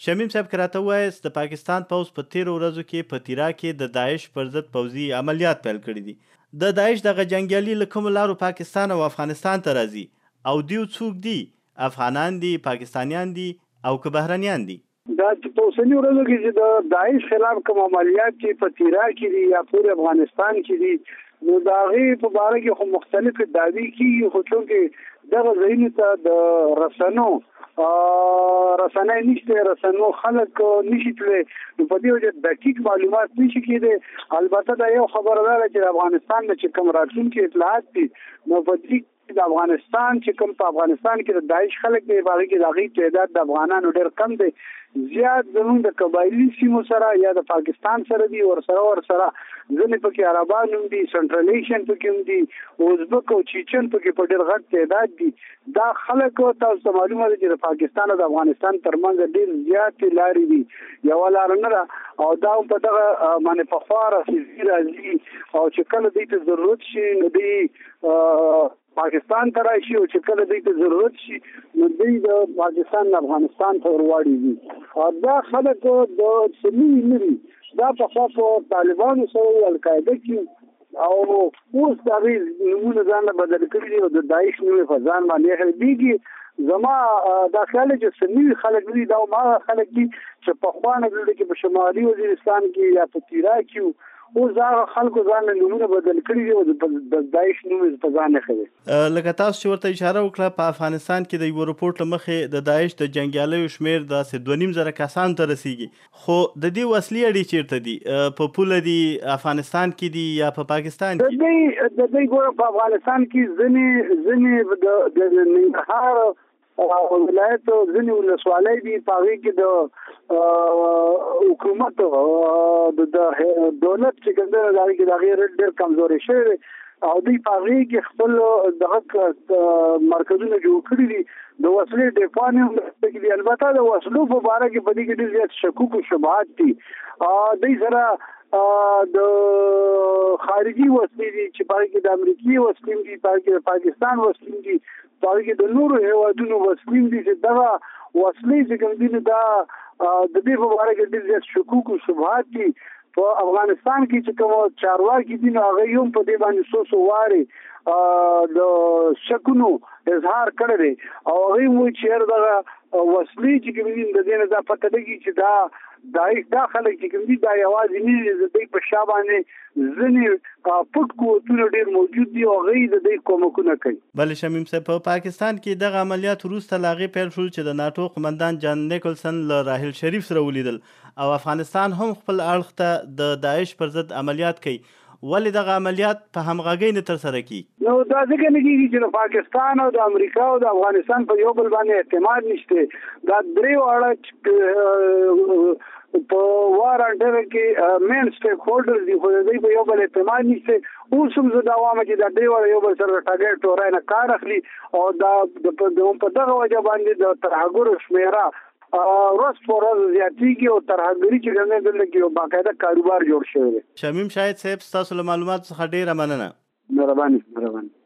شمیم صاحب که راته ووایاست د پاکستان پوځ په تیرو ورځو کې په تیرا کې د داعش پر ضد پوځي عملیات پیل کړي دي. د داعش دغه جنګیالي له کومو لارو پاکستان او افغانستان ته راځي او دوی څوک دي؟ افغانان دي، پاکستانیان دي او که بهرنیان دي؟ دا په اوسني ورځو کې چې د داعش خلاف کوم عملیات چې په تیرا کې دي یا پورې افغانستان کې دي، نو د هغې په باره کې خو مختلفې دعوې کېږي، خو چونکې دغه ځایونو ته د رسنۍ نشته، رسنو خلک نشي تللی، نو په دې وجه دقیق معلومات نشي کېدی. البته دا یو خبره ده چې د افغانستان نه چې کوم راتلونکي اطلاعات دي، نو په دې د افغانستان چې کوم په افغانستان کې د داعش خلک دی، په هغې کې د هغې تعداد د افغانانو ډېر کم دی. زیات زموږ د قبایلي سیمو سره یا د پاکستان سره دي، ورسره ځینې پکې عربان هم دي، سنټرل ایشین پکې هم دي، ازبک او چیچن پکې په ډېر غټ تعداد دي. دا خلک تاسو ته معلومه ده چې د پاکستان او د افغانستان ترمنځ ډېر زیاتې لارې دي، یوه لاره نه ده، او دا هم په دغه باندې پخوا راځي او چې کله دوی ته ضرورت شي نو دوی پاکستان ته راشي، او چې کله دوی ته ضرورت شي نو دوی د پاکستان نه افغانستان ته ورواړي. دا خلک د سني نه دي، دا پخوا په طالبانو سره القاعده کې او اوس د هغې نومونه ځان له بدل کړي دي او د داعش نوم یې په ځان باندې اخلي. دیږي زما دا خیال چې سني خلک دي، دا هماغه خلک دي چې پخوا نه دلته کې په شمالي وزیرستان کې یا په تیرا کې اوس هغه خلکو ځان له نومونه بدل کړي دي او د داعش نوم یې په ځان اخلي. لکه تاسو چې ورته اشاره وکړه، په افغانستان کې د یو رپورټ له مخې د داعش د جنګیالیو شمېر داسې 2.5 کسانو ته رسیږي، خو د دې وسلې اډې چیرته دي؟ په پوله دي، افغانستان کې دي یا په پاکستان کې؟ د دوی ګوره په افغانستان کې ځینې د ننګرهار ولایت ځینې ولسوالۍ دي، په هغې کې د حکومت د دولت چې کوم دی د هغې کې د هغې رټ ډېر کمزوری شوی دی او دوی په هغې کې خپل دغه مرکزونه جوړ کړي دي، د وسلې ډیپوان هم دلته کې دي. البته د وسلو په باره کې په دې کې ډېر زیات شکوک او شبهات دي. دوی سره د خارجي وسلې دي چې په هغې کې د امریکایي وسلې دي، په هغې کې د پاکستان وسلې دي، په هغې کې د نورو هېوادونو وسلې دي، چې دغه وسلې چې کوم دي دا د دې په باره کې ډېر زیات شکوک او شبهات دي. په افغانستان کې چې کوم چارواکي دي نو هغه هم په دې باندې څو وارې د شکونو اظهار کړی دی او هغوی وایي چې دغه وسلې چې کوم دي د دې نه دا پته لګي چې دا خلک چې کوم دي دا یوازې نه دي، د دوی په شا باندې ځینې پټ قوتونه ډېر موجود دي او هغوی د دوی کومکونه کوي. بلې شمیم صاحب، په پاکستان کې دغه عملیات وروسته له هغې پیل شول چې د ناټو قمندان جان نیکلسن له راحیل شریف سره ولیدل او افغانستان هم خپل اړخ ته د داعش پر ضد عملیات کوي. ولې دغه عملیات په همغږۍ نه ترسره کیږي؟ نو دا ځکه نه کېږي چې د پاکستان او د امریکا او د افغانستان په یو بل باندې اعتماد نشته. دا درې واړه په وار انډر کې مین سټیک هولډرز دي، خو دوی په یو بل اعتماد نشته. اوس هم زه دا وایم چې دا درې واړه یو بل سره ټاګټ ټورای نه کار اخلي او دا په دغه وجه باندې د ترهګرو شمېره ورځ په ورځ زیاتېږي او ترهګري چې کوم دی دلته کې یو باقاعده کاروبار جوړ شوی دی. شمیم شاهد صاحب، ستاسو له معلوماتو څخه ډېره مننه. مهرباني.